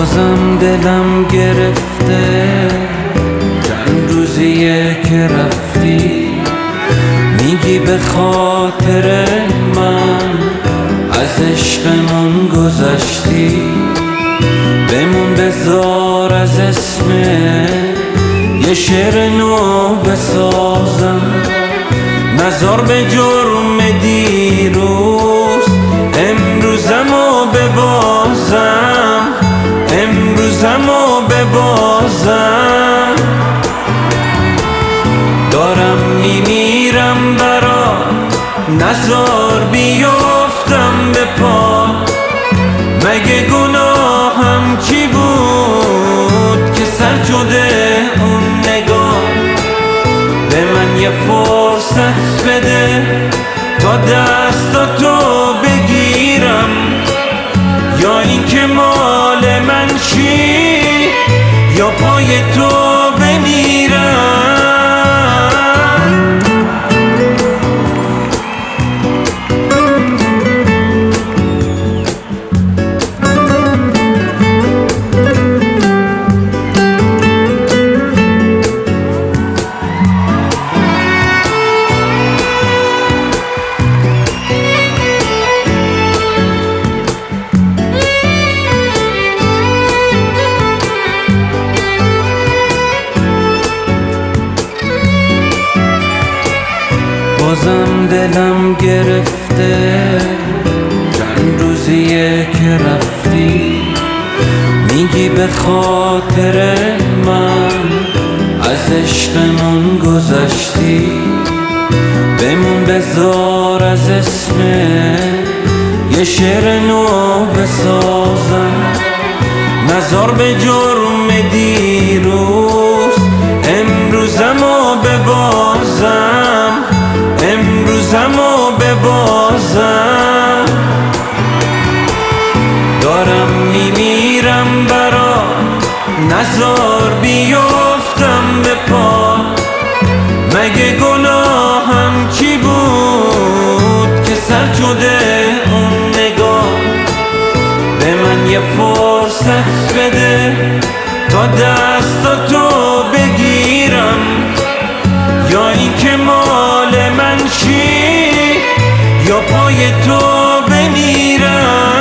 بازم دلم گرفته چند روزیه که رفتی، میگی به خاطر من از عشقمون گذشتی. بمون بذار از اسمه یه شعر نو بسازم، نذار به جرم دیروز امروزمو ببازم، امروزمو ببازم. دارم میمیرم برات، نذار بیافتم به پا. مگه گناهم چی بود که سر شده اون نگاه؟ به من یه فرصت بده تا دستاتو بگیرم، یا این که مال من چی یا پای تو بمیرم. بازم دلم گرفته چند روزیه که رفتی، میگی به خاطر من از عشقمون گذشتی. بمون بذار از اسمه یه شعر نو بسازم، نذار به جرم دیروز امروزمو ببازم، امروزمو ببازم. دارم میمیرم برات، نذار بیافتم به پا. مگه گناهم چی بود که سر شده اون نگاه؟ به من یه فرصت بده تا دستاتو بگیرم، یا این که مال من چی یا پای تو بمیرم.